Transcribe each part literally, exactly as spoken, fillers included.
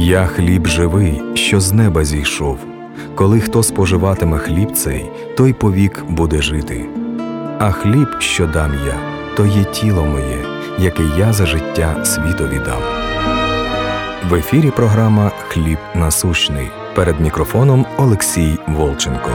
«Я хліб живий, що з неба зійшов. Коли хто споживатиме хліб цей, той повік буде жити. А хліб, що дам я, то є тіло моє, яке я за життя світові дам». В ефірі програма «Хліб насущний». Перед мікрофоном Олексій Волченко.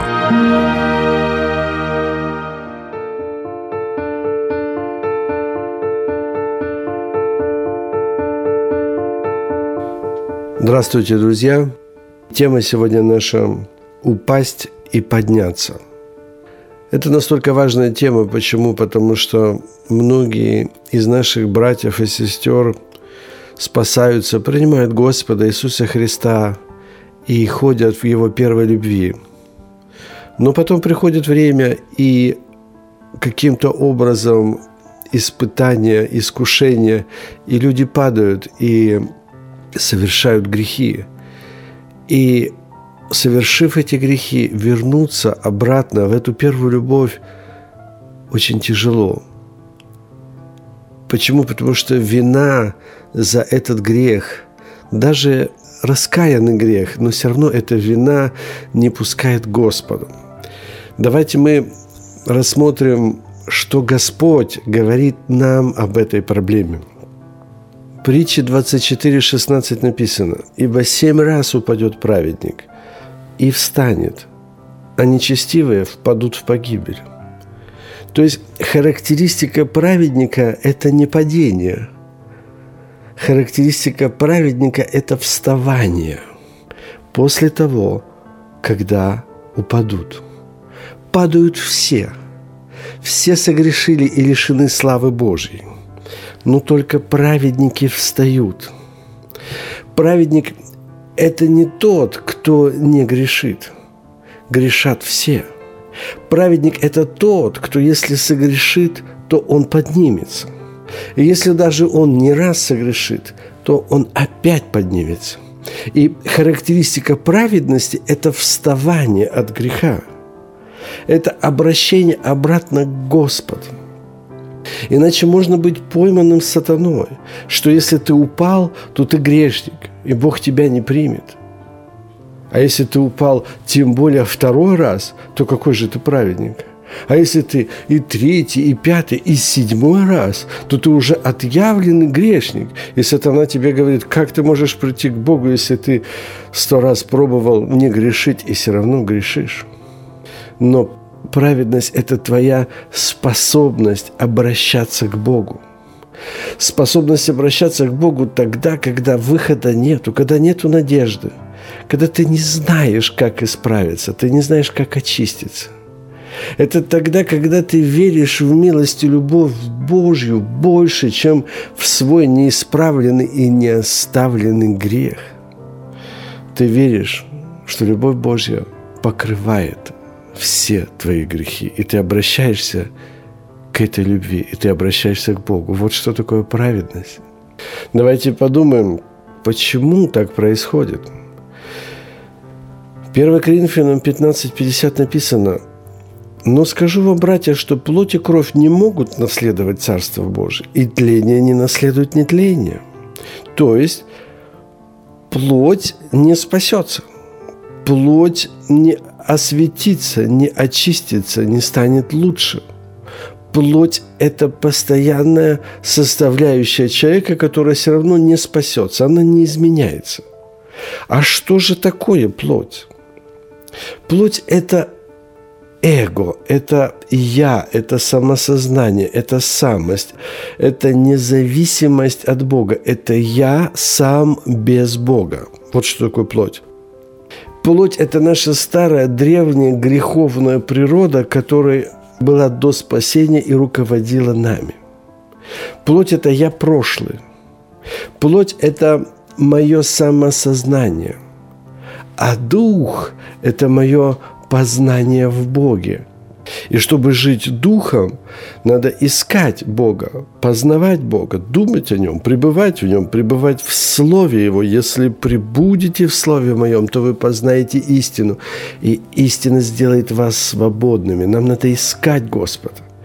Здравствуйте, друзья! Тема сегодня наша «Упасть и подняться». Это настолько важная тема. Почему? Потому что многие из наших братьев и сестер спасаются, принимают Господа Иисуса Христа и ходят в Его первой любви. Но потом приходит время, и каким-то образом испытания, искушения, и люди падают, и совершают грехи. И, совершив эти грехи, вернуться обратно в эту первую любовь очень тяжело. Почему? Потому что вина за этот грех, даже раскаянный грех, но все равно эта вина не пускает Господу. Давайте мы рассмотрим, что Господь говорит нам об этой проблеме. В притче двадцать четыре шестнадцать написано: «Ибо семь раз упадет праведник и встанет, а нечестивые впадут в погибель». То есть характеристика праведника – это не падение. Характеристика праведника – это вставание после того, когда упадут. Падают все. Все согрешили и лишены славы Божьей. Но только праведники встают. Праведник – это не тот, кто не грешит. Грешат все. Праведник – это тот, кто, если согрешит, то он поднимется. И если даже он не раз согрешит, то он опять поднимется. И характеристика праведности – это вставание от греха. Это обращение обратно к Господу. Иначе можно быть пойманным сатаной, что если ты упал, то ты грешник, и Бог тебя не примет. А если ты упал тем более второй раз, то какой же ты праведник? А если ты и третий, и пятый, и седьмой раз, то ты уже отъявленный грешник. И сатана тебе говорит: как ты можешь прийти к Богу, если ты сто раз пробовал не грешить и все равно грешишь? Но праведность – это твоя способность обращаться к Богу. Способность обращаться к Богу тогда, когда выхода нету, когда нету надежды, когда ты не знаешь, как исправиться, ты не знаешь, как очиститься. Это тогда, когда ты веришь в милость и любовь Божью больше, чем в свой неисправленный и неоставленный грех. Ты веришь, что любовь Божья покрывает все твои грехи, и ты обращаешься к этой любви, и ты обращаешься к Богу. Вот что такое праведность. Давайте подумаем, почему так происходит. первое Коринфянам пятнадцать пятьдесят написано: «Но скажу вам, братья, что плоть и кровь не могут наследовать Царство Божие, и тление не наследует нетление». То есть плоть не спасется, плоть не осветится, не очистится, не станет лучше. Плоть – это постоянная составляющая человека, которая все равно не спасется, она не изменяется. А что же такое плоть? Плоть – это эго, это я, это самосознание, это самость, это независимость от Бога, это я сам без Бога. Вот что такое плоть. Плоть – это наша старая, древняя, греховная природа, которая была до спасения и руководила нами. Плоть – это я прошлый. Плоть – это мое самосознание. А дух – это мое познание в Боге. И чтобы жить духом, надо искать Бога, познавать Бога, думать о Нем, пребывать в Нем, пребывать в Слове Его. Если пребудете в Слове Моем, то вы познаете истину, и истина сделает вас свободными. Нам надо искать Господа.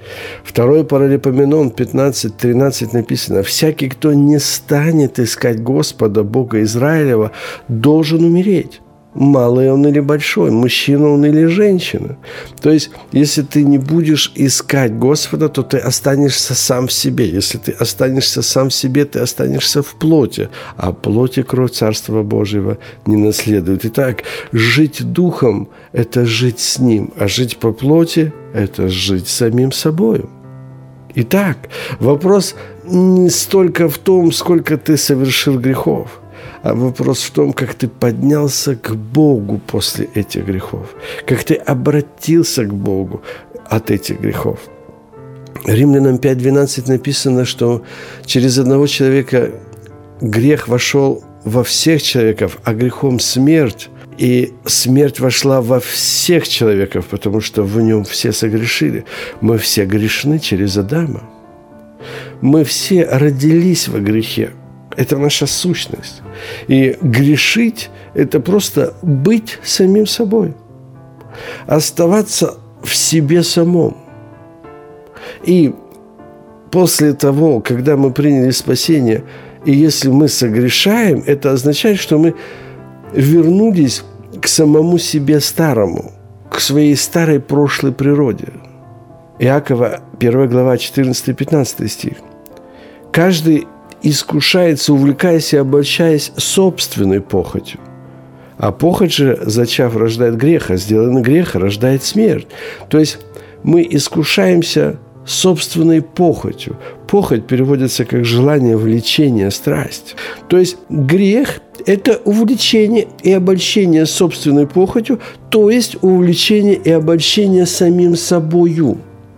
Второй Паралипоменон пятнадцать тринадцать написано: «Всякий, кто не станет искать Господа, Бога Израилева, должен умереть. Малый он или большой, мужчина он или женщина». То есть, если ты не будешь искать Господа, то ты останешься сам в себе. Если ты останешься сам в себе, ты останешься в плоти. А плоть и кровь Царства Божьего не наследуют. Итак, жить духом – это жить с Ним, а жить по плоти – это жить самим собою. Итак, вопрос не столько в том, сколько ты совершил грехов, а вопрос в том, как ты поднялся к Богу после этих грехов, как ты обратился к Богу от этих грехов. Римлянам пять двенадцать написано, что через одного человека грех вошел во всех человеков, а грехом смерть, и смерть вошла во всех человеков, потому что в нем все согрешили. Мы все грешны через Адама. Мы все родились во грехе. Это наша сущность. И грешить – это просто быть самим собой. Оставаться в себе самом. И после того, когда мы приняли спасение, и если мы согрешаем, это означает, что мы вернулись к самому себе старому, к своей старой прошлой природе. Иакова, первая глава, четырнадцатый-пятнадцатый стих. «Каждый искушается, увлекаясь и обольщаясь собственной похотью. А похоть же, зачав, рождает грех, а сделанный грех рождает смерть». То есть мы искушаемся собственной похотью. Похоть переводится как желание, влечение, страсть. То есть грех – это увлечение и обольщение собственной похотью, то есть увлечение и обольщение самим собою.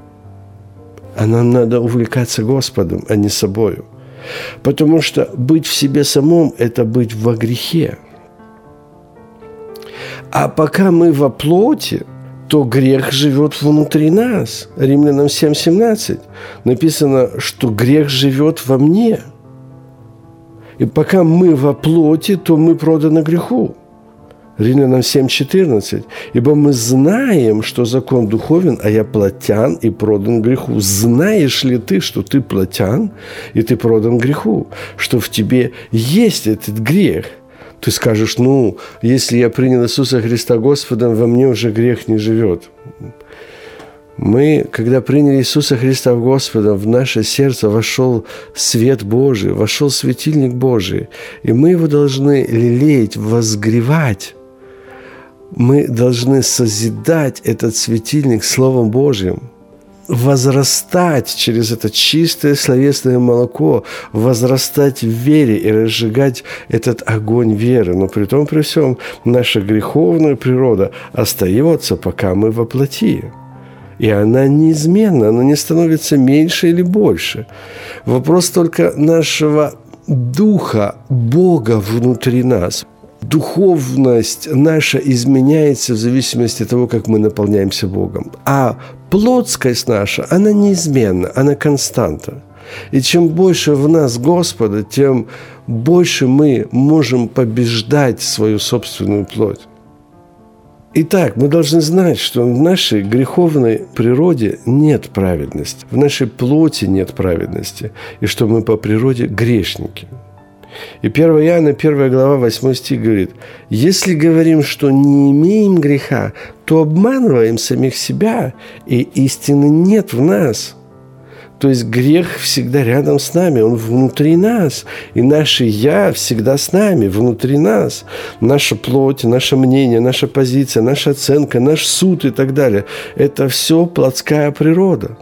А нам надо увлекаться Господом, а не собою. Потому что быть в себе самом – это быть во грехе. А пока мы во плоти, то грех живет внутри нас. Римлянам семь семнадцать написано, что грех живет во мне. И пока мы во плоти, то мы проданы греху. Римлянам семь четырнадцать. «Ибо мы знаем, что закон духовен, а я плотян и продан греху». Знаешь ли ты, что ты плотян и ты продан греху? Что в тебе есть этот грех? Ты скажешь: ну, если я принял Иисуса Христа Господом, во мне уже грех не живет. Мы, когда приняли Иисуса Христа Господом, в наше сердце вошел свет Божий, вошел светильник Божий, и мы его должны лелеять, возгревать. Мы должны созидать этот светильник Словом Божьим, возрастать через это чистое словесное молоко, возрастать в вере и разжигать этот огонь веры. Но при том, при всем, наша греховная природа остается, пока мы во плоти. И она неизменна, она не становится меньше или больше. Вопрос только нашего духа, Бога внутри нас. Духовность наша изменяется в зависимости от того, как мы наполняемся Богом. А плотскость наша, она неизменна, она константа. И чем больше в нас Господа, тем больше мы можем побеждать свою собственную плоть. Итак, мы должны знать, что в нашей греховной природе нет праведности, в нашей плоти нет праведности, и что мы по природе грешники. И первое Иоанна, первая глава, восьмой стих говорит: «Если говорим, что не имеем греха, то обманываем самих себя, и истины нет в нас». То есть грех всегда рядом с нами, он внутри нас. И наше «я» всегда с нами, внутри нас. Наша плоть, наше мнение, наша позиция, наша оценка, наш суд и так далее – это все плотская природа.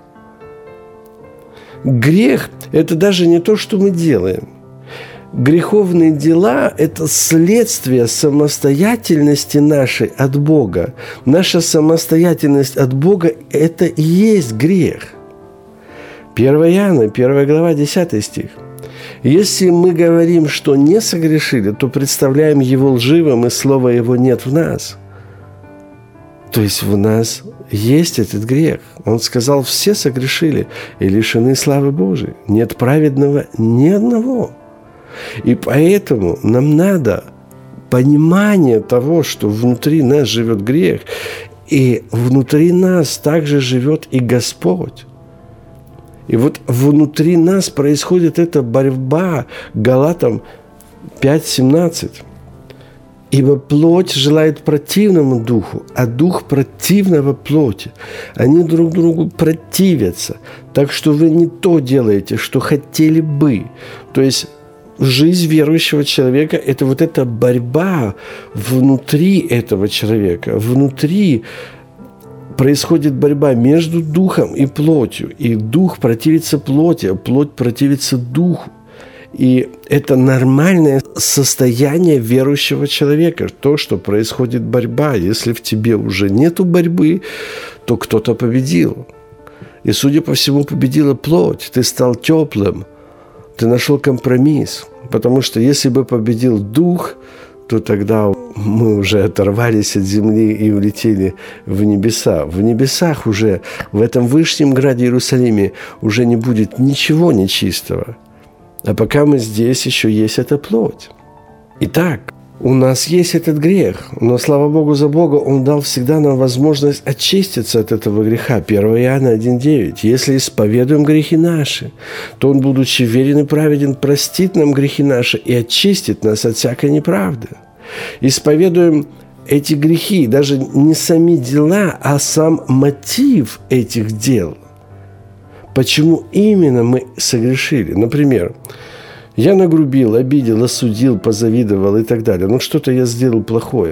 Грех – это даже не то, что мы делаем. Греховные дела – это следствие самостоятельности нашей от Бога. Наша самостоятельность от Бога – это и есть грех. первое Иоанна, первая глава, десятый стих. «Если мы говорим, что не согрешили, то представляем его лживым, и слова его нет в нас». То есть в нас есть этот грех. Он сказал: все согрешили и лишены славы Божией. Нет праведного ни одного. И поэтому нам надо понимание того, что внутри нас живет грех, и внутри нас также живет и Господь. И вот внутри нас происходит эта борьба, Галатам пять семнадцать. Ибо плоть желает противному духу, а дух противного плоти. Они друг другу противятся, так что вы не то делаете, что хотели бы. То есть жизнь верующего человека – это вот эта борьба внутри этого человека. Внутри происходит борьба между духом и плотью. И дух противится плоти, а плоть противится духу. И это нормальное состояние верующего человека, то, что происходит борьба. Если в тебе уже нету борьбы, то кто-то победил. И, судя по всему, победила плоть. Ты стал теплым, ты нашел компромисс. Потому что если бы победил дух, то тогда мы уже оторвались от земли и улетели в небеса. В небесах уже, в этом вышнем граде Иерусалиме, уже не будет ничего нечистого. А пока мы здесь, еще есть эта плоть. Итак, у нас есть этот грех, но, слава Богу за Бога, Он дал всегда нам возможность очиститься от этого греха. первое Иоанна один девять. Если исповедуем грехи наши, то Он, будучи верен и праведен, простит нам грехи наши и очистит нас от всякой неправды. Исповедуем эти грехи, даже не сами дела, а сам мотив этих дел. Почему именно мы согрешили? Например, я нагрубил, обидел, осудил, позавидовал и так далее. Ну, что-то я сделал плохое.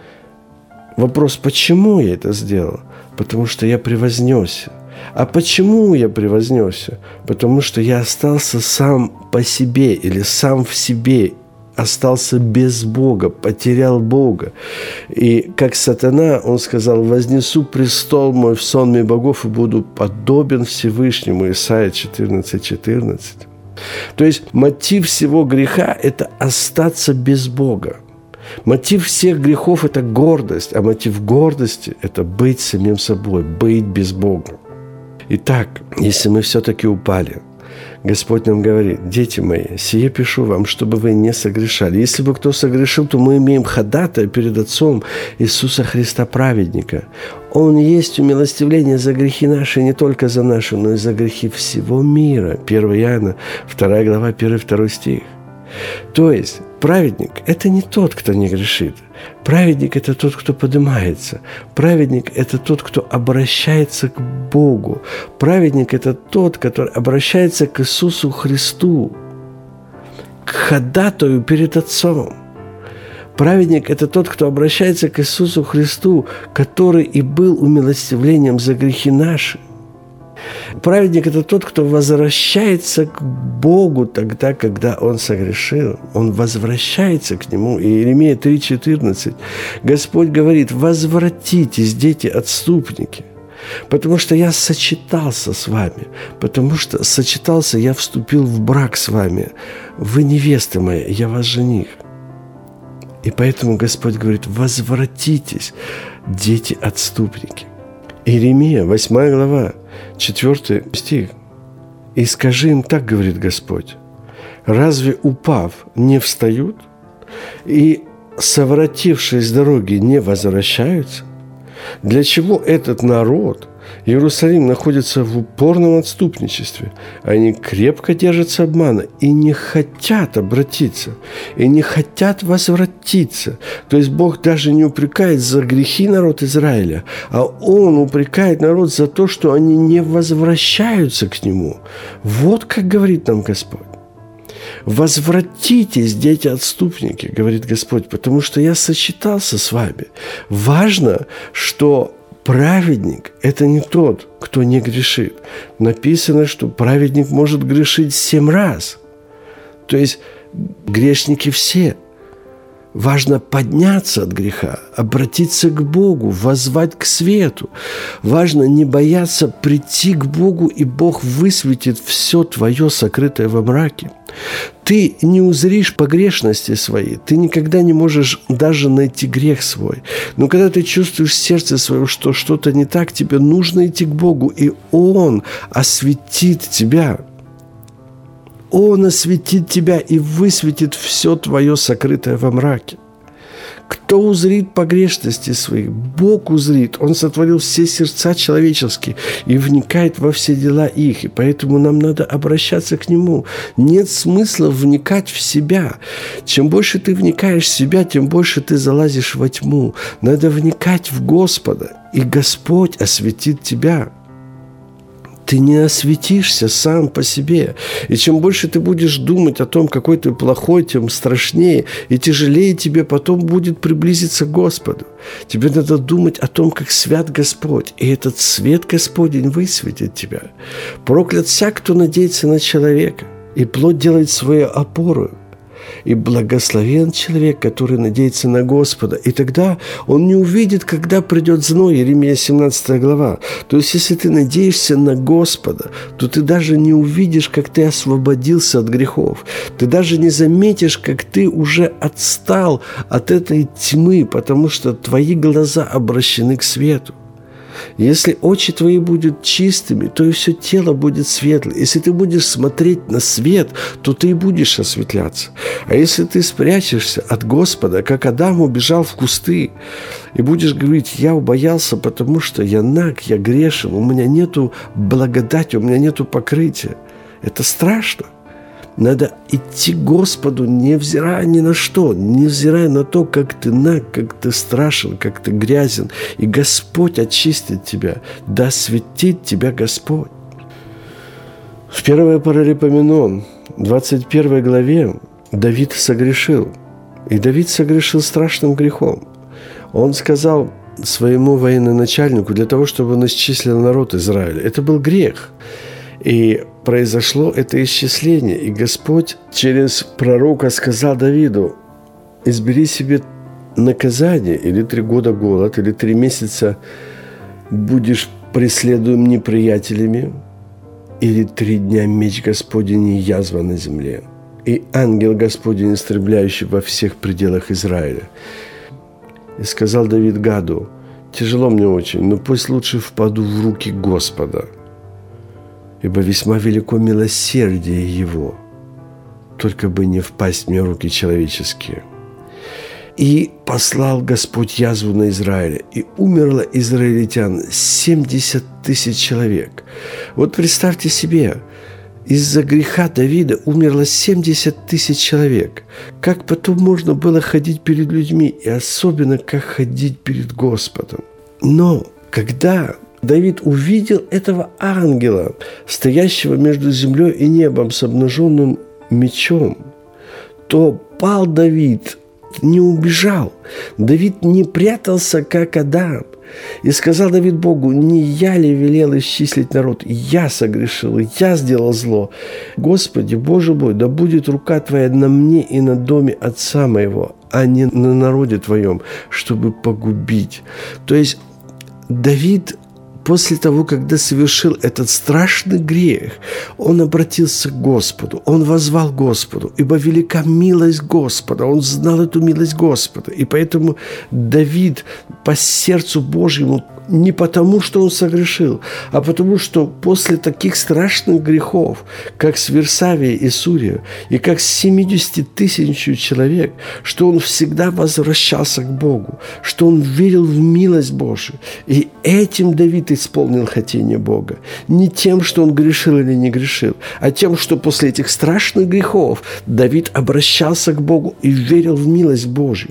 Вопрос, почему я это сделал? Потому что я превознесся. А почему я превознесся? Потому что я остался сам по себе или сам в себе, остался без Бога, потерял Бога. И как сатана, он сказал: «Вознесу престол мой в сонме богов и буду подобен Всевышнему». Исайя четырнадцать четырнадцать. То есть мотив всего греха – это остаться без Бога. Мотив всех грехов – это гордость, а мотив гордости – это быть самим собой, быть без Бога. Итак, если мы все-таки упали, Господь нам говорит: дети мои, сие пишу вам, чтобы вы не согрешали. Если бы кто согрешил, то мы имеем ходатая перед Отцом Иисуса Христа праведника. Он есть умилостивление за грехи наши, не только за наши, но и за грехи всего мира. первое Иоанна, вторая глава, первый-второй стих. То есть праведник – это не тот, кто не грешит. Праведник – это тот, кто поднимается. Праведник – это тот, кто обращается к Богу. Праведник – это тот, который обращается к Иисусу Христу, к ходатаю перед Отцом. Праведник – это тот, кто обращается к Иисусу Христу, который и был умилостивлением за грехи наши. Праведник – это тот, кто возвращается к Богу тогда, когда он согрешил. Он возвращается к Нему. И Иеремия три четырнадцать. Господь говорит: «Возвратитесь, дети-отступники, потому что я сочетался с вами, потому что сочетался, я вступил в брак с вами. Вы невесты моя, я вас жених». И поэтому Господь говорит: «Возвратитесь, дети-отступники». Иеремия, восьмая глава, четвёртый стих. «И скажи им так, говорит Господь: разве, упав, не встают? И, совратившись с дороги, не возвращаются? Для чего этот народ, Иерусалим, находится в упорном отступничестве? Они крепко держатся обмана и не хотят обратиться, и не хотят возвратиться». То есть Бог даже не упрекает за грехи народ Израиля, а Он упрекает народ за то, что они не возвращаются к Нему. Вот как говорит нам Господь. «Возвратитесь, дети-отступники, — говорит Господь, — потому что я сочетался с вами». Важно, что праведник – это не тот, кто не грешит. Написано, что праведник может грешить семь раз. То есть грешники все. Важно подняться от греха, обратиться к Богу, воззвать к свету. Важно не бояться прийти к Богу, и Бог высветит все твое сокрытое во мраке. Ты не узришь погрешности своей, ты никогда не можешь даже найти грех свой. Но когда ты чувствуешь в сердце своем, что что-то не так, тебе нужно идти к Богу, и Он осветит тебя. Он осветит тебя и высветит все твое сокрытое во мраке. Кто узрит погрешности своих? Бог узрит. Он сотворил все сердца человеческие и вникает во все дела их. И поэтому нам надо обращаться к Нему. Нет смысла вникать в себя. Чем больше ты вникаешь в себя, тем больше ты залазишь во тьму. Надо вникать в Господа, и Господь осветит тебя. Ты не осветишься сам по себе. И чем больше ты будешь думать о том, какой ты плохой, тем страшнее и тяжелее тебе потом будет приблизиться к Господу. Тебе надо думать о том, как свят Господь, и этот свет Господень высветит тебя. Проклят всяк, кто надеется на человека, и плоть делает свою опору. И благословен человек, который надеется на Господа. И тогда он не увидит, когда придет зной. Иеремия семнадцатая глава. То есть, если ты надеешься на Господа, то ты даже не увидишь, как ты освободился от грехов. Ты даже не заметишь, как ты уже отстал от этой тьмы, потому что твои глаза обращены к свету. Если очи твои будут чистыми, то и все тело будет светлое. Если ты будешь смотреть на свет, то ты и будешь осветляться. А если ты спрячешься от Господа, как Адам убежал в кусты, и будешь говорить: я убоялся, потому что я наг, я грешен, у меня нету благодати, у меня нету покрытия. Это страшно. Надо идти к Господу, невзирая ни на что, невзирая на то, как ты наг, как ты страшен, как ты грязен. И Господь очистит тебя, да осветит тебя Господь. В первой Паралипоменон, двадцать первой главе, Давид согрешил. И Давид согрешил страшным грехом. Он сказал своему военачальнику для того, чтобы он исчислил народ Израиля. Это был грех. И произошло это исчисление. И Господь через пророка сказал Давиду: избери себе наказание, или три года голод, или три месяца будешь преследуем неприятелями, или три дня меч Господень и язва на земле, и ангел Господень, истребляющий во всех пределах Израиля. И сказал Давид Гаду: тяжело мне очень, но пусть лучше впаду в руки Господа, ибо весьма велико милосердие Его, только бы не впасть мне в руки человеческие. И послал Господь язву на Израиля, и умерло израильтян семьдесят тысяч человек. Вот представьте себе, из-за греха Давида умерло семьдесят тысяч человек. Как потом можно было ходить перед людьми, и особенно как ходить перед Господом? Но когда Давид увидел этого ангела, стоящего между землей и небом с обнаженным мечом, то пал Давид, не убежал. Давид не прятался, как Адам. И сказал Давид Богу: не я ли велел исчислить народ? Я согрешил, я сделал зло. Господи, Боже мой, да будет рука Твоя на мне и на доме отца моего, а не на народе Твоем, чтобы погубить. То есть Давид, после того, когда совершил этот страшный грех, он обратился к Господу, он воззвал Господу, ибо велика милость Господа, он знал эту милость Господа. И поэтому Давид по сердцу Божьему, не потому, что он согрешил, а потому, что после таких страшных грехов, как с Версавией и Сурия, и как с семьюдесятью тысячами человек, что он всегда возвращался к Богу, что он верил в милость Божию. И этим Давид исполнил хотение Бога. Не тем, что он грешил или не грешил, а тем, что после этих страшных грехов Давид обращался к Богу и верил в милость Божью.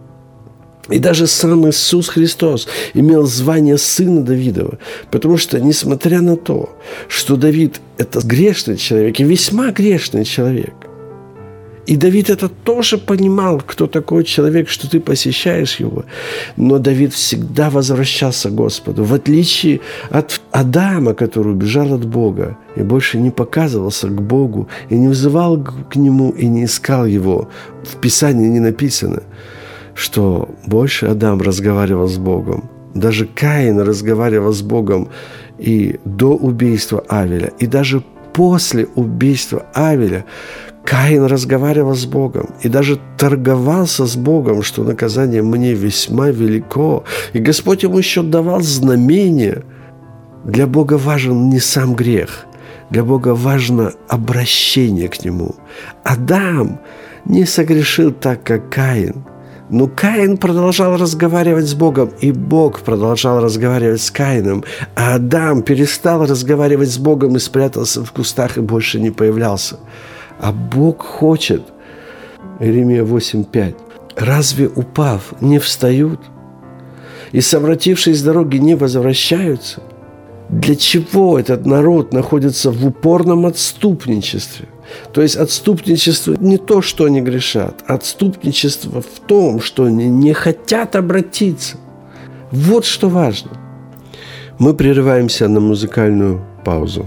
И даже сам Иисус Христос имел звание сына Давидова, потому что, несмотря на то, что Давид – это грешный человек, и весьма грешный человек, и Давид это тоже понимал, кто такой человек, что ты посещаешь его, но Давид всегда возвращался к Господу, в отличие от Адама, который убежал от Бога и больше не показывался к Богу, и не взывал к Нему, и не искал Его. В Писании не написано, что больше Адам разговаривал с Богом. Даже Каин разговаривал с Богом и до убийства Авеля, и даже после убийства Авеля Каин разговаривал с Богом и даже торговался с Богом, что наказание мне весьма велико. И Господь ему еще давал знамения. Для Бога важен не сам грех, для Бога важно обращение к Нему. Адам не согрешил так, как Каин, Но Каин продолжал разговаривать с Богом, и Бог продолжал разговаривать с Каином. А Адам перестал разговаривать с Богом и спрятался в кустах и больше не появлялся. А Бог хочет, Иеремия восемь пять, разве упав, не встают? И, совратившись с дороги, не возвращаются? Для чего этот народ находится в упорном отступничестве? То есть отступничество не то, что они грешат, отступничество в том, что они не хотят обратиться. Вот что важно. Мы прерываемся на музыкальную паузу.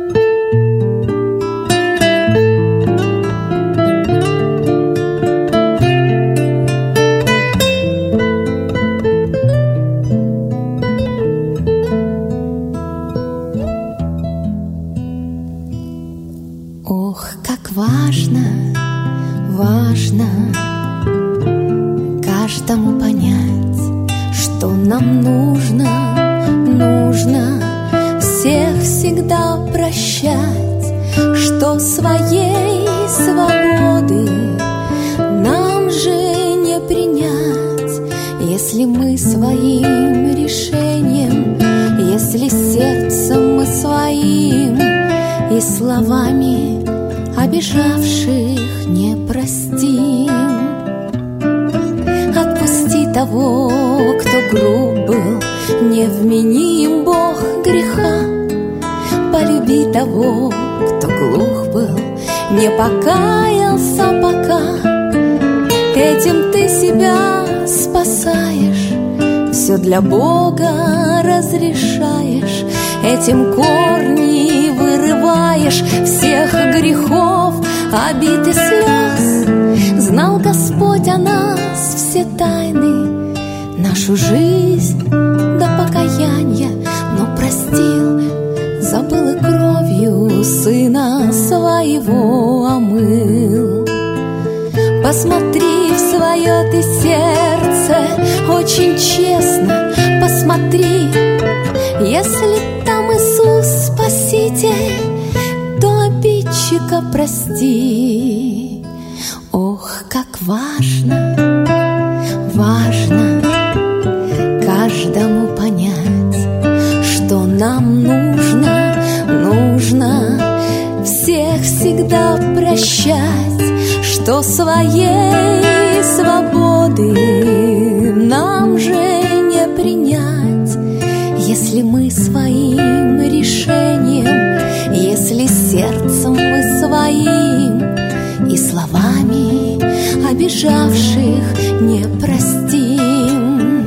Ох, как важно, важно каждому понять, что нам нужно, нужно всех всегда прощать, что своей свободы нам же не принять, если мы своим решением, если сердцем мы своим и словами обижавших не простим. Отпусти того, кто груб был, не вмени им Бог греха. Полюби того, кто глух был, не покаялся пока. Этим ты себя спасаешь, все для Бога разрешаешь, этим корни вырываешь всех грехов, обид и слез. Знал Господь о нас все тайны, нашу жизнь до покаяния, но простил, забыл и кровью Сына Своего омыл. Посмотри в свое ты сердце, очень честно посмотри. Если там Иисус Спаситель, то обидчика прости. Ох, как важно, важно каждому понять, что нам нужно, нужно всех всегда прощать, что своей свободы нам же не принять, если мы своим решением, если сердцем мы своим и словами обижавших не простим.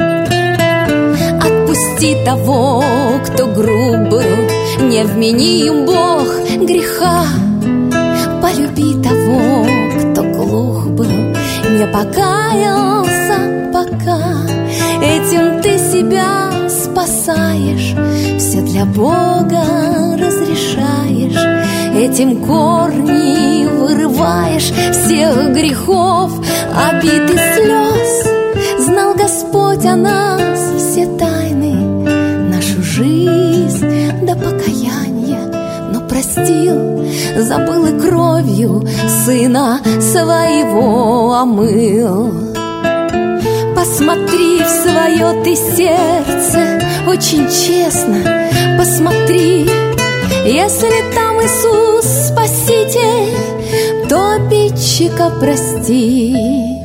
Отпусти того, кто груб был, не вмени им Бог греха. Полюби того, кто глух был, не покаялся пока. Этим ты себя спасаешь, все для Бога разрешаешь, этим корни вырываешь всех грехов, обид и слез. Знал Господь о нас все тайны, нашу жизнь до покаяния, но простил, забыл и кровью Сына Своего омыл. Посмотри в свое ты сердце, очень честно посмотри. Если там Иисус Спаситель, то обидчика прости.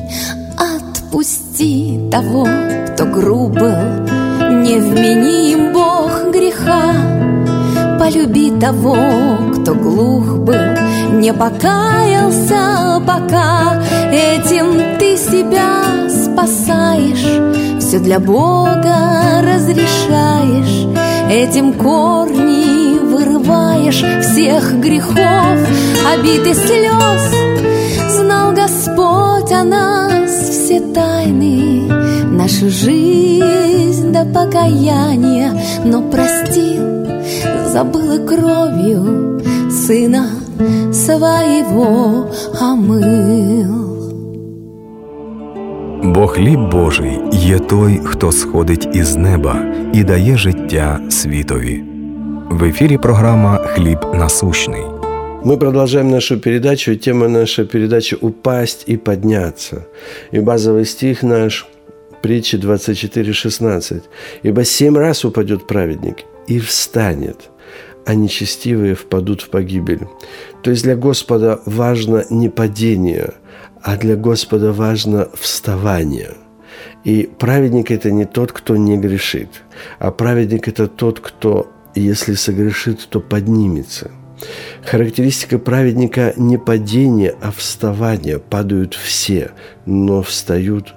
Отпусти того, кто груб был, не вмени им Бог греха. Полюби того, кто глух был, не покаялся пока. Этим ты себя спасаешь, все для Бога разрешаешь, этим корни вырываешь всех грехов, обид и слез. Знал Господь о нас все тайны, нашу жизнь до покаяния, но простил, забыл и кровью Сына Своего омил. Бо хліб Божий є той, хто сходить із неба і дає життя світові. В ефірі програма «Хліб насущний». Мы продолжаем нашу передачу, и тема нашей передачи «Упасть и подняться». И базовый стих наш, притча двадцать четыре шестнадцать. «Ибо семь раз упадет праведник и встанет, а нечестивые впадут в погибель». То есть для Господа важно не падение, а для Господа важно вставание. И праведник – это не тот, кто не грешит, а праведник – это тот, кто, если согрешит, то поднимется. Характеристика праведника не падение, а вставание. Падают все, но встают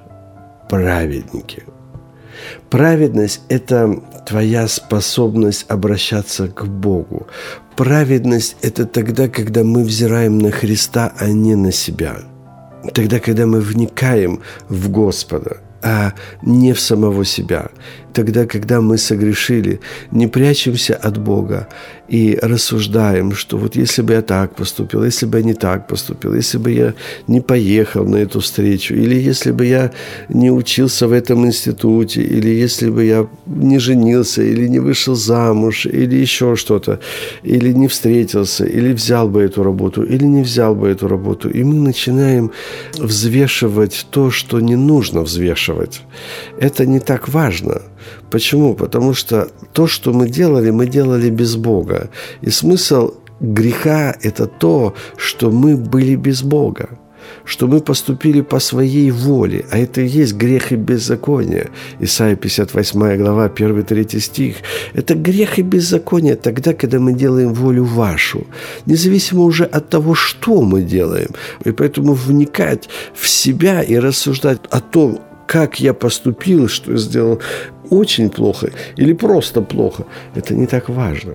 праведники. Праведность – это твоя способность обращаться к Богу. Праведность – это тогда, когда мы взираем на Христа, а не на себя. Тогда, когда мы вникаем в Господа, а не в самого себя. Тогда, когда мы согрешили, не прячемся от Бога и рассуждаем, что вот если бы я так поступил, если бы я не так поступил, если бы я не поехал на эту встречу, или если бы я не учился в этом институте, или если бы я не женился, или не вышел замуж, или еще что-то, или не встретился, или взял бы эту работу, или не взял бы эту работу. И мы начинаем взвешивать то, что не нужно взвешивать. Это не так важно. Почему? Потому что то, что мы делали, мы делали без Бога. И смысл греха – это то, что мы были без Бога, что мы поступили по своей воле, а это и есть грех и беззаконие. Исайя пятьдесят восьмая глава, первый-третий стих. Это грех и беззаконие тогда, когда мы делаем волю вашу, независимо уже от того, что мы делаем. И поэтому вникать в себя и рассуждать о том, как я поступил, что я сделал очень плохо или просто плохо, это не так важно.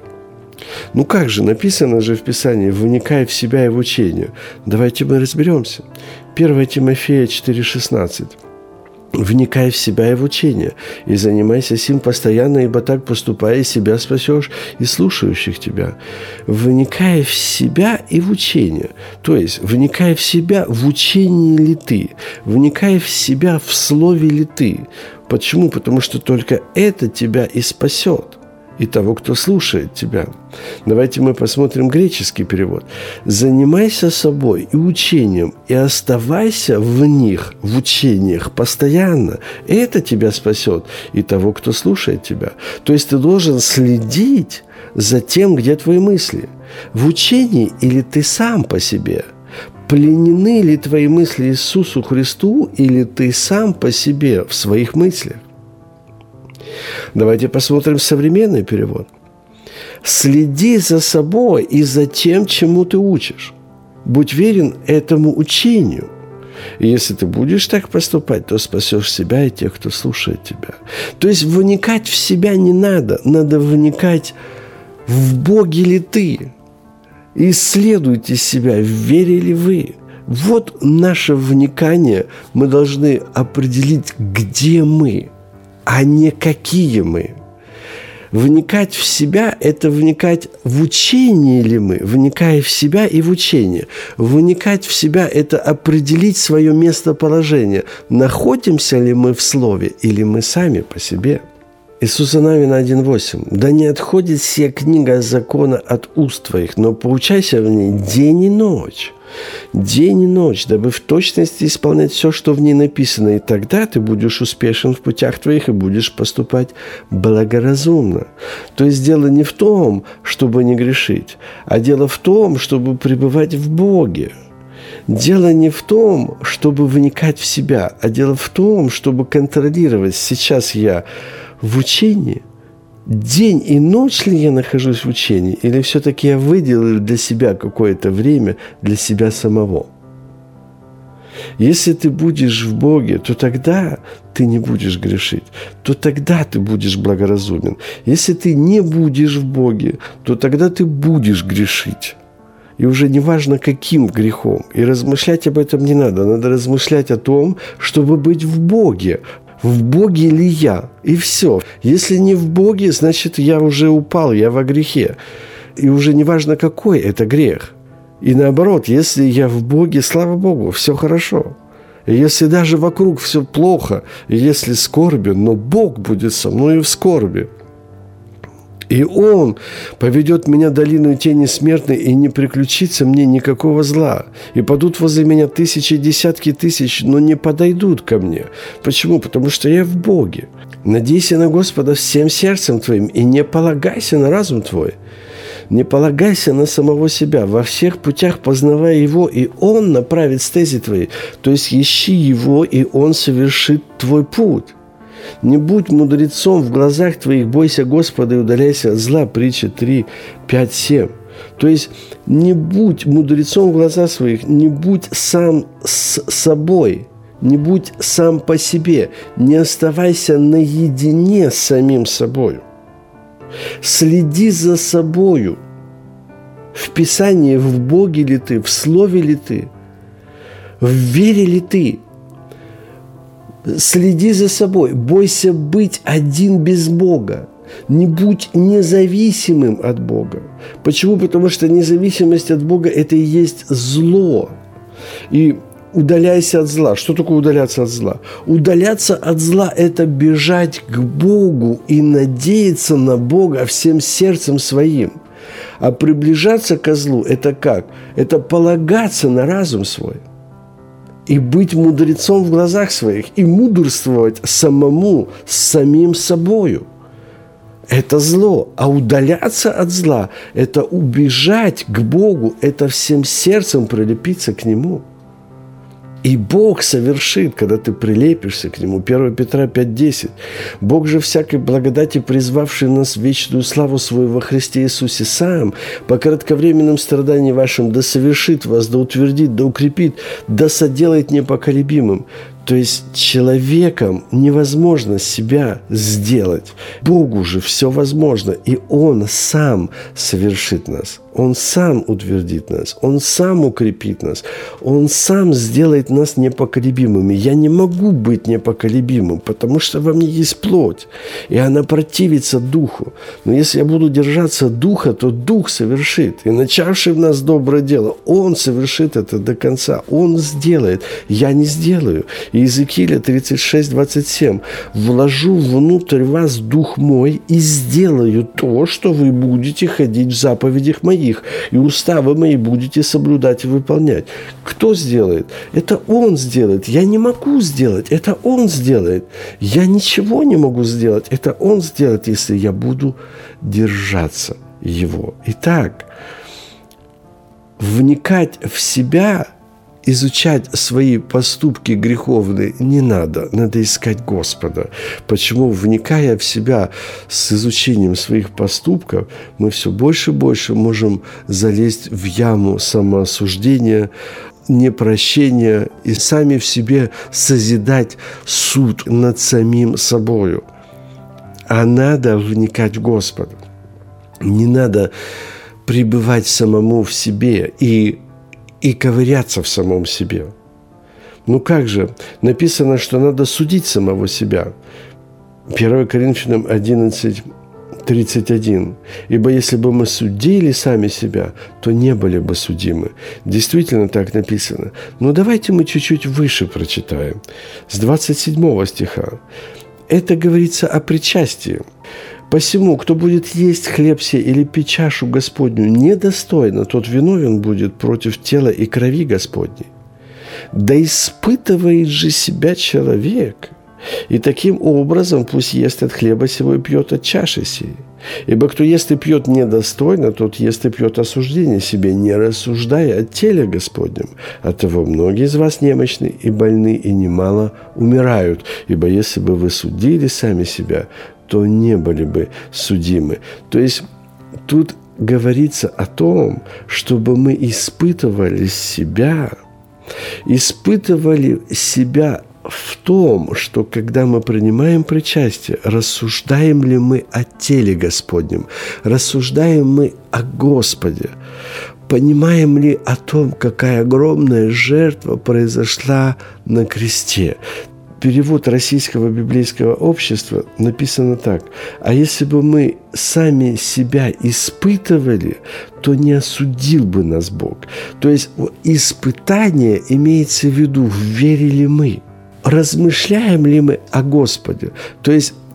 Ну как же, написано же в Писании, вникай в себя и в учение. Давайте мы разберемся. первое Тимофея четыре шестнадцать. «Вникай в себя и в учение, и занимайся сим постоянно, ибо так поступая, себя спасешь и слушающих тебя». Вникай в себя и в учение. То есть, вникай в себя, в учении ли ты? Вникай в себя, в слове ли ты? Почему? Потому что только это тебя и спасет, и того, кто слушает тебя. Давайте мы посмотрим греческий перевод. «Занимайся собой и учением, и оставайся в них, в учениях постоянно. Это тебя спасет, и того, кто слушает тебя». То есть ты должен следить за тем, где твои мысли. В учении или ты сам по себе? Пленены ли твои мысли Иисусу Христу, или ты сам по себе в своих мыслях? Давайте посмотрим современный перевод. «Следи за собой и за тем, чему ты учишь. Будь верен этому учению. И если ты будешь так поступать, то спасешь себя и тех, кто слушает тебя». То есть вникать в себя не надо. Надо вникать, в Боге ли ты. Исследуйте себя, в вере ли вы. Вот наше вникание. Мы должны определить, где мы, а не какие мы. Вникать в себя – это вникать в учение ли мы, вникая в себя и в учение. Вникать в себя – это определить свое местоположение. Находимся ли мы в Слове или мы сами по себе? Иисуса Навина один восемь. «Да не отходит сия книга закона от уст твоих, но поучайся в ней день и ночь». День и ночь, дабы в точности исполнять все, что в ней написано, и тогда ты будешь успешен в путях твоих и будешь поступать благоразумно. То есть дело не в том, чтобы не грешить, а дело в том, чтобы пребывать в Боге. Дело не в том, чтобы вникать в себя, а дело в том, чтобы контролировать, сейчас я в учении, день и ночь ли я нахожусь в учении, или все-таки я выделил для себя какое-то время для себя самого? Если ты будешь в Боге, то тогда ты не будешь грешить, то тогда ты будешь благоразумен. Если ты не будешь в Боге, то тогда ты будешь грешить. И уже не важно, каким грехом. И размышлять об этом не надо. Надо размышлять о том, чтобы быть в Боге. В Боге ли я? И все. Если не в Боге, значит, я уже упал, я во грехе. И уже не важно, какой это грех. И наоборот, если я в Боге, слава Богу, все хорошо. И если даже вокруг все плохо, и если скорбен, но Бог будет со мной в скорби. И Он поведет меня долину тени смертной, и не приключится мне никакого зла. И падут возле меня тысячи, десятки тысяч, но не подойдут ко мне. Почему? Потому что я в Боге. Надейся на Господа всем сердцем твоим, и не полагайся на разум твой. Не полагайся на самого себя. Во всех путях познавай Его, и Он направит стези твои. То есть ищи Его, и Он совершит твой путь. Не будь мудрецом в глазах твоих, бойся Господа и удаляйся от зла. Притча три, пять, семь. То есть не будь мудрецом в глазах своих, не будь сам с собой, не будь сам по себе, не оставайся наедине с самим собой. Следи за собою. В Писании, в Боге ли ты, в Слове ли ты, в вере ли ты. Следи за собой. Бойся быть один без Бога. Не будь независимым от Бога. Почему? Потому что независимость от Бога – это и есть зло. И удаляйся от зла. Что такое удаляться от зла? Удаляться от зла – это бежать к Богу и надеяться на Бога всем сердцем своим. А приближаться к злу – это как? Это полагаться на разум свой. И быть мудрецом в глазах своих. И мудрствовать самому, с самим собою. Это зло. А удаляться от зла – это убежать к Богу. Это всем сердцем прилепиться к Нему. И Бог совершит, когда ты прилепишься к Нему. первое Петра пять десять. Бог же всякой благодати, призвавший нас в вечную славу свою во Христе Иисусе сам, по кратковременным страданиям вашим, да совершит вас, да утвердит, да укрепит, да соделает непоколебимым. То есть человеком невозможно себя сделать. Богу же все возможно. И Он сам совершит нас. Он сам утвердит нас. Он сам укрепит нас. Он сам сделает нас непоколебимыми. Я не могу быть непоколебимым, потому что во мне есть плоть. И она противится духу. Но если я буду держаться духа, то дух совершит. И начавший в нас доброе дело, Он совершит это до конца. Он сделает. Я не сделаю. Иезекииля тридцать шесть двадцать семь. «Вложу внутрь вас дух мой и сделаю то, что вы будете ходить в заповедях моих, и уставы мои будете соблюдать и выполнять». Кто сделает? Это Он сделает. Я не могу сделать. Это Он сделает. Я ничего не могу сделать. Это Он сделает, если я буду держаться Его. Итак, вникать в себя, изучать свои поступки греховные не надо. Надо искать Господа. Почему, вникая в себя с изучением своих поступков, мы все больше и больше можем залезть в яму самоосуждения, непрощения и сами в себе созидать суд над самим собою. А надо вникать в Господа. Не надо пребывать самому в себе и и ковыряться в самом себе. Ну как же? Написано, что надо судить самого себя. первое Коринфянам одиннадцать тридцать один. «Ибо если бы мы судили сами себя, то не были бы судимы». Действительно так написано. Но давайте мы чуть-чуть выше прочитаем. С двадцать седьмого стиха. Это говорится о причастии. «Посему, кто будет есть хлеб сей или пить чашу Господню недостойно, тот виновен будет против тела и крови Господней. Да испытывает же себя человек, и таким образом пусть ест от хлеба сего и пьет от чаши сей. Ибо кто ест и пьет недостойно, тот ест и пьет осуждение себе, не рассуждая о теле Господнем. Оттого многие из вас немощны и больны, и немало умирают. Ибо если бы вы судили сами себя, то не были бы судимы». То есть тут говорится о том, чтобы мы испытывали себя, испытывали себя в том, что когда мы принимаем причастие, рассуждаем ли мы о теле Господнем, рассуждаем мы о Господе, понимаем ли о том, какая огромная жертва произошла на кресте. Перевод Российского библейского общества написано так: «А если бы мы сами себя испытывали, то не осудил бы нас Бог». То есть испытание имеется в виду, верили ли мы, размышляем ли мы о Господе. То есть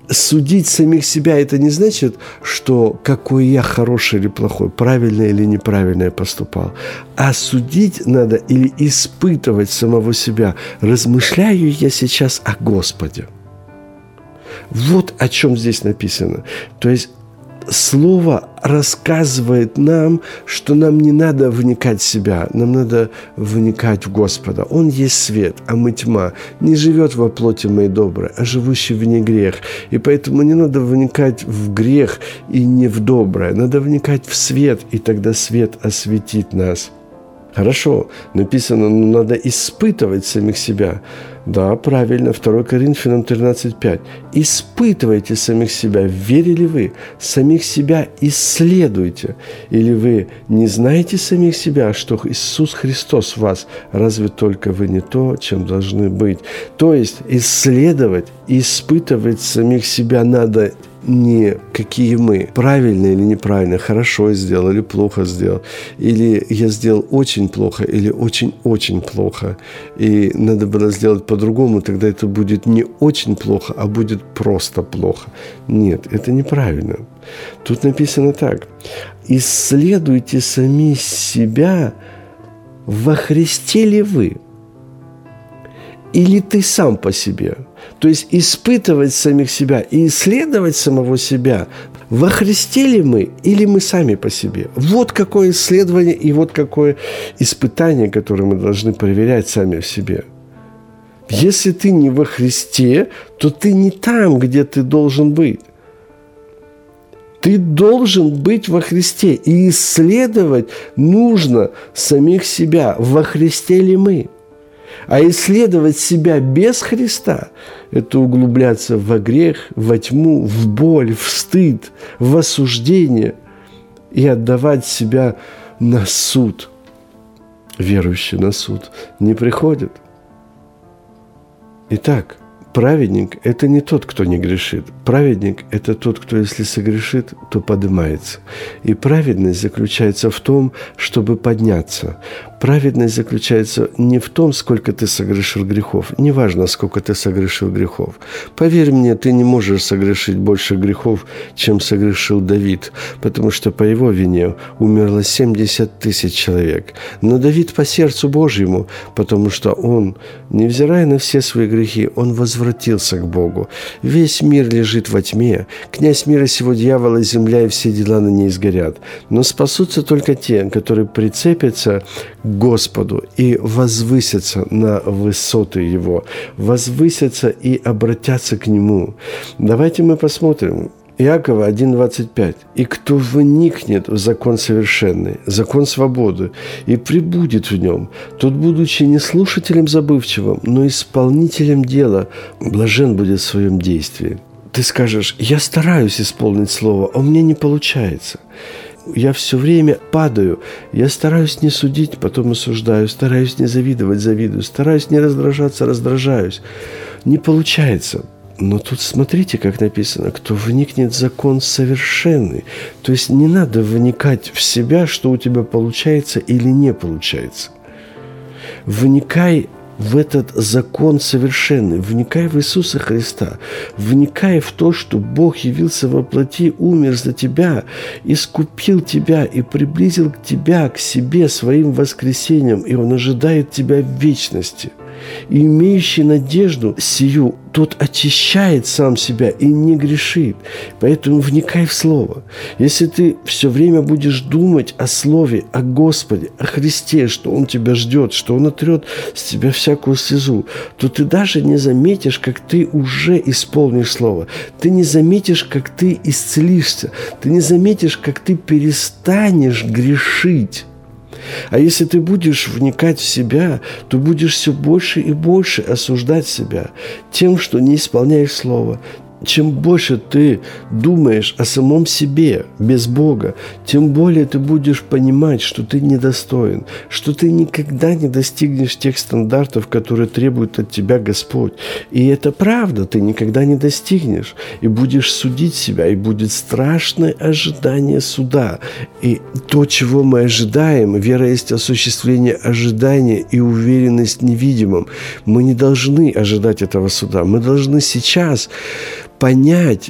судить самих себя – это не значит, что какой я хороший или плохой, правильно или неправильно я поступал. А судить надо или испытывать самого себя. Размышляю я сейчас о Господе. Вот о чем здесь написано. То есть Слово рассказывает нам, что нам не надо вникать в себя, нам надо вникать в Господа. Он есть свет, а мы тьма. Не живет во плоти моей доброй, а живущий вне грех. И поэтому не надо вникать в грех и не в доброе. Надо вникать в свет, и тогда свет осветит нас. Хорошо, написано, ну, надо испытывать самих себя. Да, правильно, второе Коринфянам тринадцать пять. Испытывайте самих себя, верили вы, самих себя исследуйте. Или вы не знаете самих себя, что Иисус Христос в вас, разве только вы не то, чем должны быть. То есть исследовать, испытывать самих себя надо не какие мы, правильно или неправильно, хорошо я сделал или плохо сделал, или я сделал очень плохо или очень-очень плохо, и надо было сделать по-другому, тогда это будет не очень плохо, а будет просто плохо. Нет, это неправильно. Тут написано так: исследуйте сами себя, во Христе ли вы, или ты сам по себе. То есть испытывать самих себя и исследовать самого себя, во Христе ли мы или мы сами по себе. Вот какое исследование и вот какое испытание, которое мы должны проверять сами в себе. Если ты не во Христе, то ты не там, где ты должен быть. Ты должен быть во Христе. И исследовать нужно самих себя. Во Христе ли мы? А исследовать себя без Христа – это углубляться во грех, во тьму, в боль, в стыд, в осуждение и отдавать себя на суд. Верующий на суд не приходит. Итак, праведник – это не тот, кто не грешит. Праведник – это тот, кто, если согрешит, то поднимается. И праведность заключается в том, чтобы подняться. Праведность заключается не в том, сколько ты согрешил грехов. Неважно, сколько ты согрешил грехов. Поверь мне, ты не можешь согрешить больше грехов, чем согрешил Давид, потому что по его вине умерло семьдесят тысяч человек. Но Давид по сердцу Божьему, потому что он, невзирая на все свои грехи, он возвратился к Богу. Весь мир лежит во тьме. Князь мира сего, дьявола, земля и все дела на ней сгорят. Но спасутся только те, которые прицепятся к Господу и возвысятся на высоты Его, возвысятся и обратятся к Нему. Давайте мы посмотрим. Иакова один двадцать пять. «И кто вникнет в закон совершенный, закон свободы, и пребудет в нем, тот, будучи не слушателем забывчивым, но исполнителем дела, блажен будет в своем действии». Ты скажешь: я стараюсь исполнить слово, а у меня не получается. Я все время падаю. Я стараюсь не судить, потом осуждаю. Стараюсь не завидовать, завидую. Стараюсь не раздражаться, раздражаюсь. Не получается. Но тут смотрите, как написано: кто вникнет в закон совершенный. То есть не надо вникать в себя, что у тебя получается или не получается. Вникай в этот закон совершенный, вникай в Иисуса Христа, вникай в то, что Бог явился во плоти, умер за тебя, искупил тебя и приблизил тебя к себе своим воскресением, и Он ожидает тебя в вечности. И имеющий надежду сию, тот очищает сам себя и не грешит. Поэтому вникай в Слово. Если ты все время будешь думать о Слове, о Господе, о Христе, что Он тебя ждет, что Он отрет с тебя всякую слезу, то ты даже не заметишь, как ты уже исполнишь Слово. Ты не заметишь, как ты исцелишься. Ты не заметишь, как ты перестанешь грешить. А если ты будешь вникать в себя, то будешь все больше и больше осуждать себя тем, что не исполняешь Слово. Чем больше ты думаешь о самом себе без Бога, тем более ты будешь понимать, что ты недостоин, что ты никогда не достигнешь тех стандартов, которые требует от тебя Господь. И это правда, ты никогда не достигнешь. И будешь судить себя, и будет страшное ожидание суда. И то, чего мы ожидаем, вера есть осуществление ожидания и уверенность в невидимом. Мы не должны ожидать этого суда. Мы должны сейчас понять,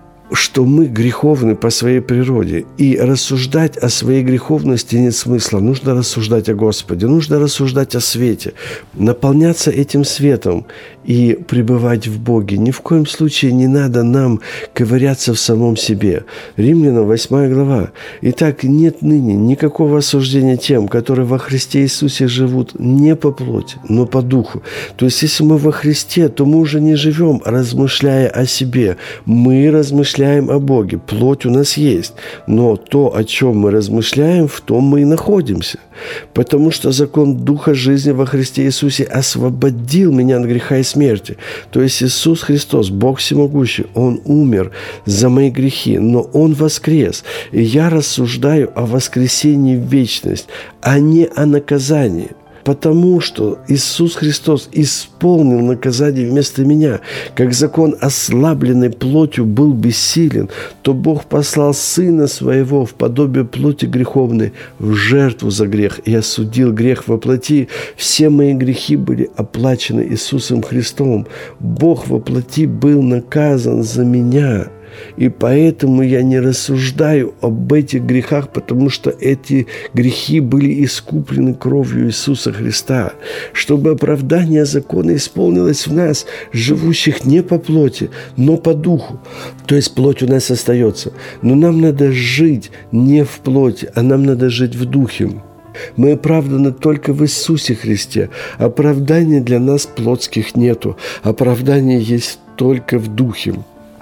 что мы греховны по своей природе, и рассуждать о своей греховности нет смысла. Нужно рассуждать о Господе, нужно рассуждать о свете, наполняться этим светом и пребывать в Боге. Ни в коем случае не надо нам ковыряться в самом себе. Римлянам восьмая глава. Итак, нет ныне никакого осуждения тем, которые во Христе Иисусе живут не по плоти, но по духу. То есть, если мы во Христе, то мы уже не живем, размышляя о себе. Мы размышляем о Боге. Плоть у нас есть. Но то, о чем мы размышляем, в том мы и находимся. Потому что закон Духа жизни во Христе Иисусе освободил меня от греха и смерти. То есть Иисус Христос, Бог всемогущий, Он умер за мои грехи, но Он воскрес. И я рассуждаю о воскресении в вечность, а не о наказании. Потому что Иисус Христос исполнил наказание вместо меня. Как закон, ослабленный плотью, был бессилен, то Бог послал Сына Своего в подобие плоти греховной в жертву за грех и осудил грех во плоти. Все мои грехи были оплачены Иисусом Христом. Бог во плоти был наказан за меня. И поэтому я не рассуждаю об этих грехах, потому что эти грехи были искуплены кровью Иисуса Христа, чтобы оправдание закона исполнилось в нас, живущих не по плоти, но по духу. То есть плоть у нас остается. Но нам надо жить не в плоти, а нам надо жить в духе. Мы оправданы только в Иисусе Христе. Оправдания для нас плотских нету. Оправдание есть только в духе.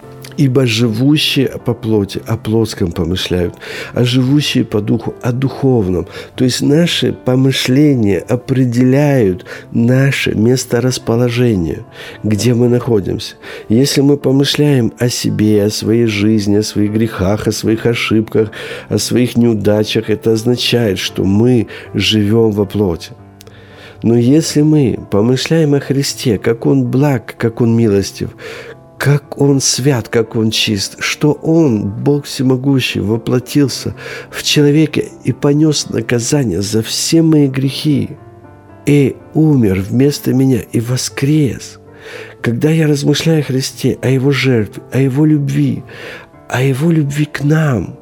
Ибо живущие по плоти о плотском помышляют, а живущие по духу о духовном. То есть наши помышления определяют наше месторасположение, где мы находимся. Если мы помышляем о себе, о своей жизни, о своих грехах, о своих ошибках, о своих неудачах, это означает, что мы живем во плоти. Но если мы помышляем о Христе, как Он благ, как Он милостив, как Он свят, как Он чист, что Он, Бог всемогущий, воплотился в человеке и понес наказание за все мои грехи, и умер вместо меня, и воскрес. Когда я размышляю о Христе, о Его жертве, о Его любви, о Его любви к нам,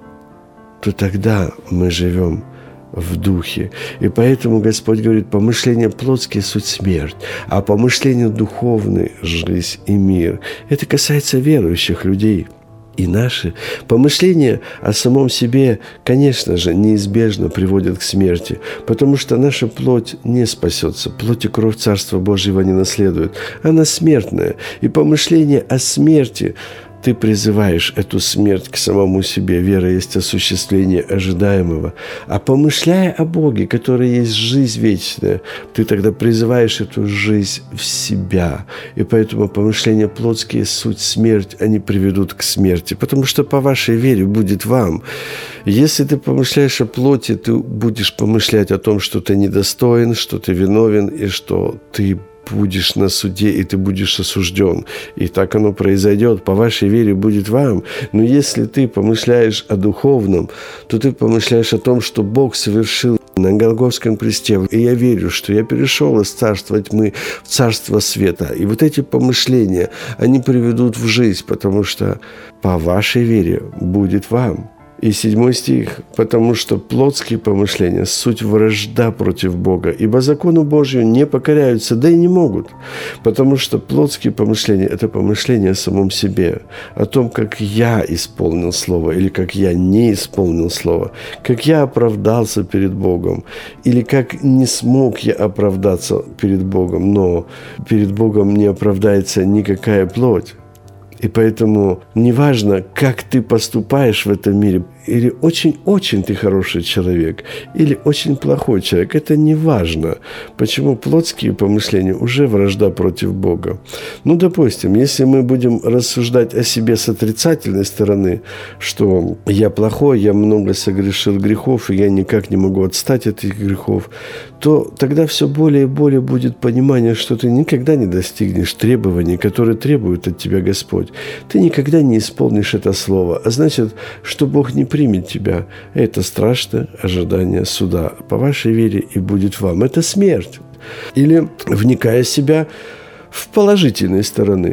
то тогда мы живем в духе. И поэтому Господь говорит, помышления плотские – суть смерть, а помышления духовные – жизнь и мир. Это касается верующих людей. И наши помышления о самом себе, конечно же, неизбежно приводят к смерти, потому что наша плоть не спасется. Плоть и кровь Царства Божьего не наследует. Она смертная. И помышления о смерти – ты призываешь эту смерть к самому себе. Вера есть осуществление ожидаемого. А помышляя о Боге, который есть жизнь вечная, ты тогда призываешь эту жизнь в себя. И поэтому помышления плотские, суть смерть, они приведут к смерти. Потому что по вашей вере будет вам. Если ты помышляешь о плоти, ты будешь помышлять о том, что ты недостоин, что ты виновен и что ты будешь на суде, и ты будешь осужден. И так оно произойдет. По вашей вере будет вам. Но если ты помышляешь о духовном, то ты помышляешь о том, что Бог совершил на Голгофском кресте. И я верю, что я перешел из царства тьмы в царство света. И вот эти помышления, они приведут в жизнь, потому что по вашей вере будет вам. И седьмой стих. «Потому что плотские помышления – суть вражда против Бога, ибо закону Божию не покоряются, да и не могут. Потому что плотские помышления – это помышления о самом себе, о том, как я исполнил Слово или как я не исполнил Слово, как я оправдался перед Богом или как не смог я оправдаться перед Богом, но перед Богом не оправдается никакая плоть». И поэтому неважно, как ты поступаешь в этом мире, или очень-очень ты хороший человек, или очень плохой человек, это не важно. Почему плотские помышления уже вражда против Бога? Ну, допустим, если мы будем рассуждать о себе с отрицательной стороны, что я плохой, я много согрешил грехов, и я никак не могу отстать от этих грехов, то тогда все более и более будет понимание, что ты никогда не достигнешь требований, которые требует от тебя Господь. Ты никогда не исполнишь это слово. А значит, что Бог не примет тебя. Это страшное ожидание суда. По вашей вере и будет вам. Это смерть. Или, вникая в себя в положительной стороны,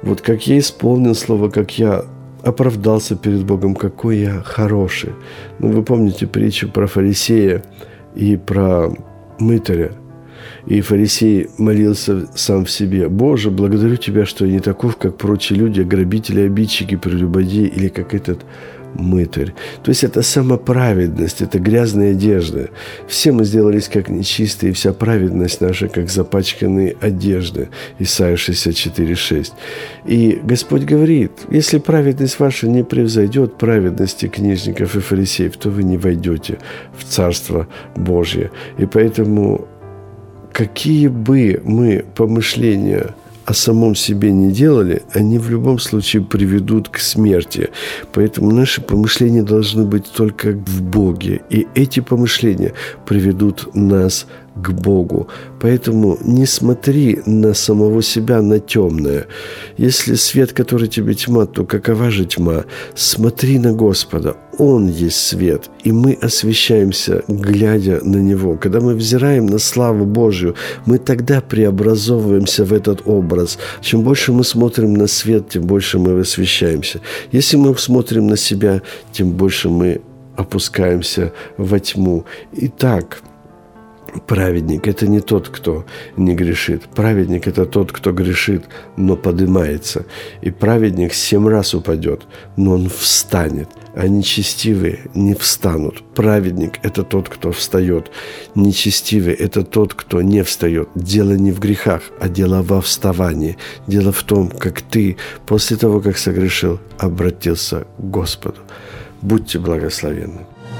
Вот как я исполнил слово, как я оправдался перед Богом, какой я хороший. Ну, вы помните притчу про фарисея и про мытаря. И фарисей молился сам в себе: «Боже, благодарю Тебя, что я не таков, как прочие люди, грабители, обидчики, прелюбодеи или как этот мытарь». То есть это самоправедность, это грязные одежды. Все мы сделались как нечистые, и вся праведность наша, как запачканные одежды. Исайя шестьдесят четыре шесть. И Господь говорит: если праведность ваша не превзойдет праведности книжников и фарисеев, то вы не войдете в Царство Божье. И поэтому какие бы мы помышления о самом себе не делали, они в любом случае приведут к смерти. Поэтому наши помышления должны быть только в Боге. И эти помышления приведут нас к Богу. Поэтому не смотри на самого себя, на темное. Если свет, который тебе тьма, то какова же тьма? Смотри на Господа. Он есть свет, и мы освещаемся, глядя на Него. Когда мы взираем на славу Божью, мы тогда преобразовываемся в этот образ. Чем больше мы смотрим на свет, тем больше мы освещаемся. Если мы смотрим на себя, тем больше мы опускаемся во тьму. Итак, праведник – это не тот, кто не грешит. Праведник – это тот, кто грешит, но поднимается. И праведник семь раз упадет, но он встанет, а нечестивые не встанут. Праведник – это тот, кто встает. Нечестивый – это тот, кто не встает. Дело не в грехах, а дело во вставании. Дело в том, как ты после того, как согрешил, обратился к Господу. Будьте благословенны.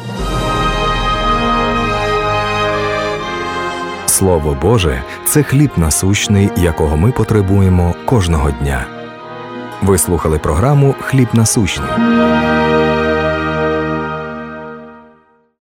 Слово Боже – це хліб насущний, якого ми потребуємо кожного дня. Ви слухали програму «Хліб насущний».